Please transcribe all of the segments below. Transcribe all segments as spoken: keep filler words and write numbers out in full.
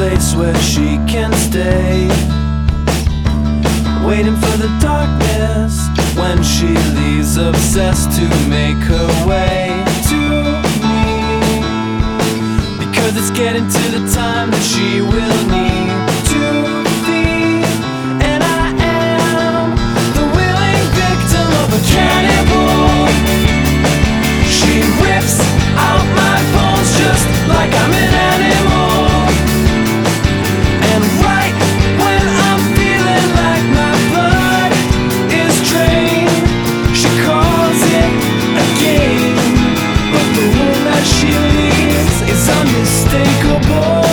place where she can stay, waiting for the darkness when she leaves, obsessed to make her way to me, because it's getting to the time that she will need to feed. And I am the willing victim of a cannibal. She rips out my bones just like I'm an animal. And right when I'm feeling like my blood is drained, she calls it a game, but the wound that she leaves is unmistakable.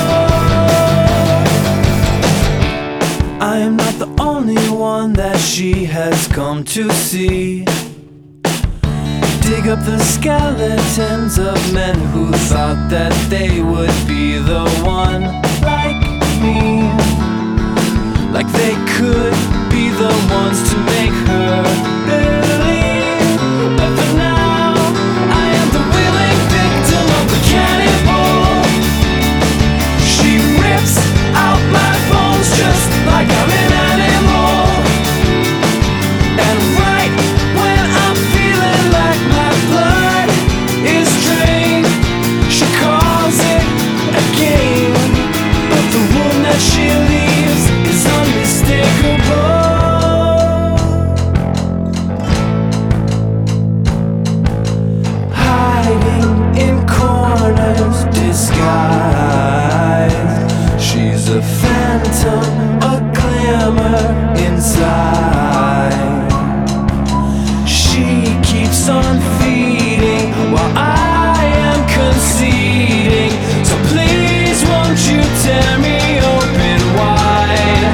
I am not the only one that she has come to see. Dig up the skeletons of men who thought that they would be the one, like me, like they could be the ones to make her believe. But for now, I am the willing victim of the cannibal. She rips out my bones just like I'm an animal. And right when I'm feeling like my blood is drained, she calls it a game, but the wound that she leaves is unmistakable. Hiding in corners, disguised, she's a phantom, a glimmer inside. She keeps on feeding while I am conceding. So please won't you tear me open wide.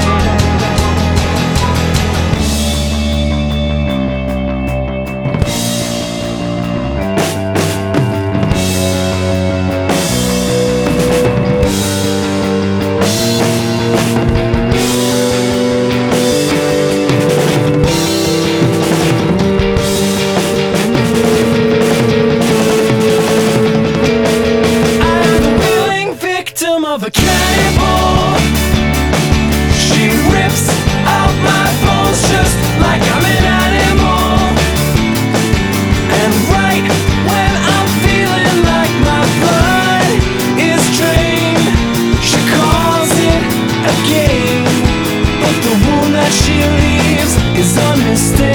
Of a cannibal, she rips out my bones just like I'm an animal. And right when I'm feeling like my blood is drained, she calls it a game, but the wound that she leaves is unmistakable.